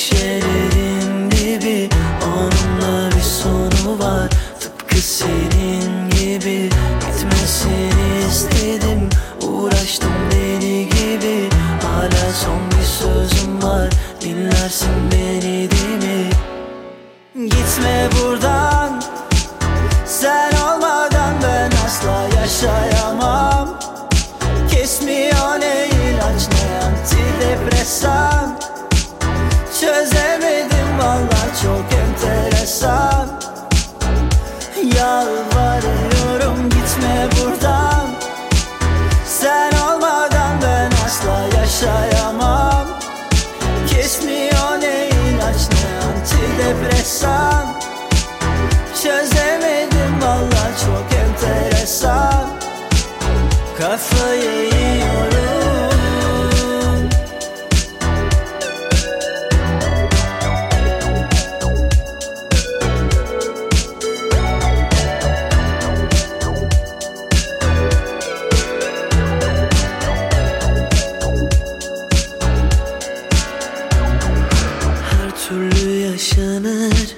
şişelerin dibi, onunla bir sonu var. Tıpkı senin gibi gitmesini istedim. Uğraştım deli gibi, hala son bir sözüm var. Dinlersin beni değil mi? Gitme buradan, sen olmadan ben asla yaşayamam. Kesmiyor ne ilaç ne antidepresan. Çözemedim vallahi, çok enteresan. Yalvarıyorum gitme buradan, sen olmadan ben asla yaşayamam. Kesmiyor ne ilaç ne antidepresan. Çözemedim vallahi, çok enteresan. Kafayı yiyorum. Her türlü yaşanır,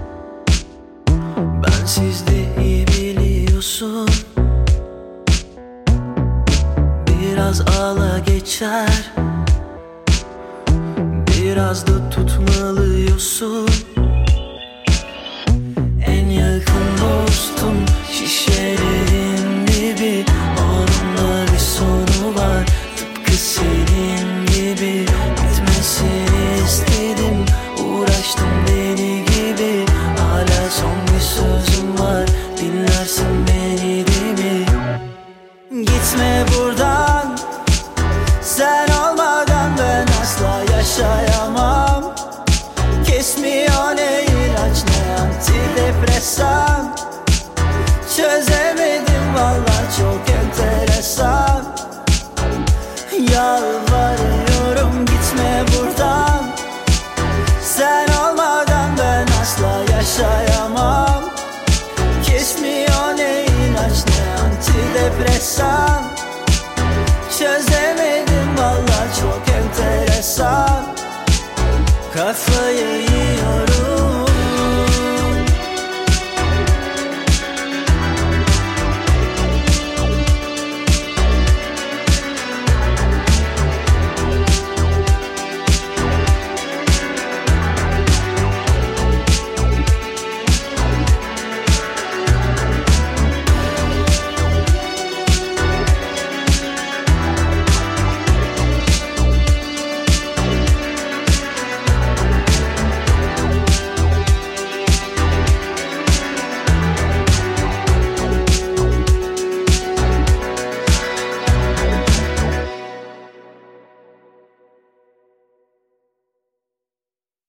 bensiz de iyi biliyorsun. Biraz ağla geçer, biraz da tutmalıyorsun. En yakın dostum şişelerin dibi, onunla bir sonu var. Tıpkı senin gibi gitmesini istedim. Uğraştım deli gibi, hala son bir sözüm var. Dinlersin beni değil mi? Gitme buradan, sen olmadan ben asla yaşayamam. Kesmiyor ne ilaç ne antidepresan. Çözemedim vallahi, çok enteresan. Yalvarıyorum gitme buradan, sen olmadan ben asla yaşayamam. Kesmiyor ne ilaç ne antidepresan. Çözemedim vallahi, çok enteresan. Kafayı